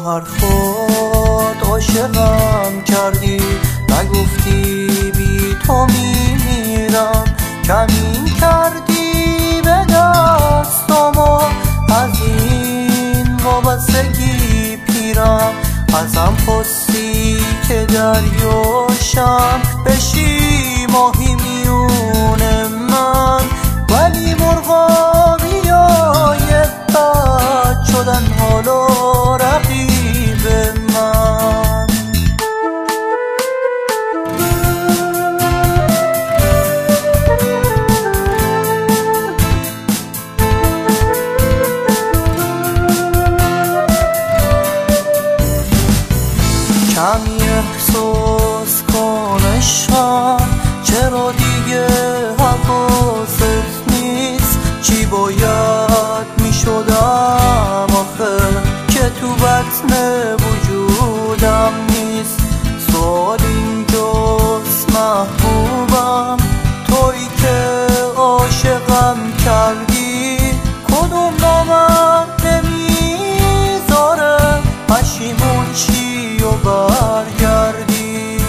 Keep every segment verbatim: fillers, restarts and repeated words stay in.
حرفات عاشقم کردی، نگفتی بی تو میمیرم. کمین کردی به دستامو، از این وابستگی پیرم. ازم خواستی که دریاشم بشی ماهی میون من، ولی مرغابیای بد شدن حالا رقیب من. کمی احساس کن عشقم، چرا دیگه حواست نیست؟ چی باید میشدم آخه که تو بطن وجودم نیست؟ سوال اینجاست محبوبم، تویی که عاشقم کردی، کدوم نامم نمیذاره پشیمون چی و برگردی؟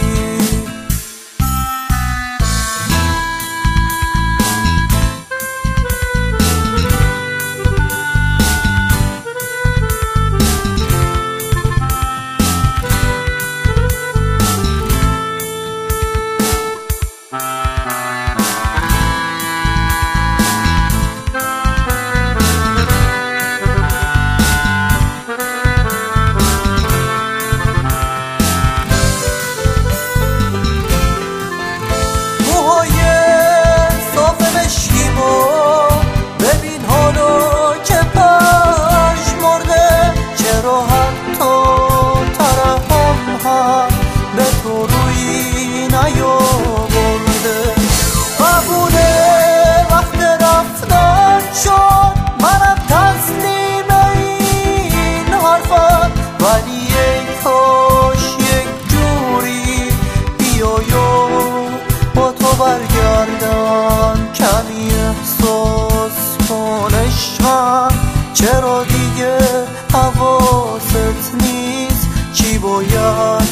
برگردن کمی احساس کن عشقم، چرا دیگه حواست نیست؟ چی باید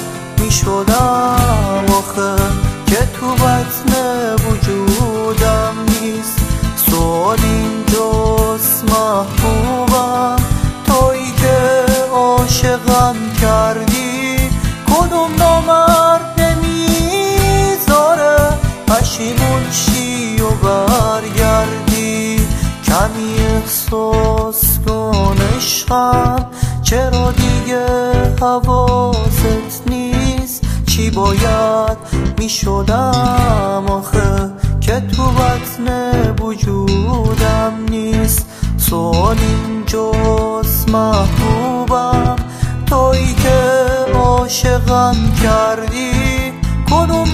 میشدم آخه که تو بطن وجودم نیست؟ سوال اینجاست محبوبم، تویی که عاشقم کردی، کدوم نامرد نمیذاره پشیمون شی و برگردی؟ کمی احساس کن عشقم، چرا دیگه حواست نیست؟ چی باید میشدم آخه که تو بطن وجودم نیست؟ سوال اینجاست محبوبم، تویی که عاشقم کردی، کدوم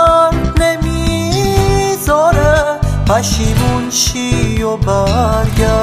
نامرد نمیذاره پشیمون شی و برگردی؟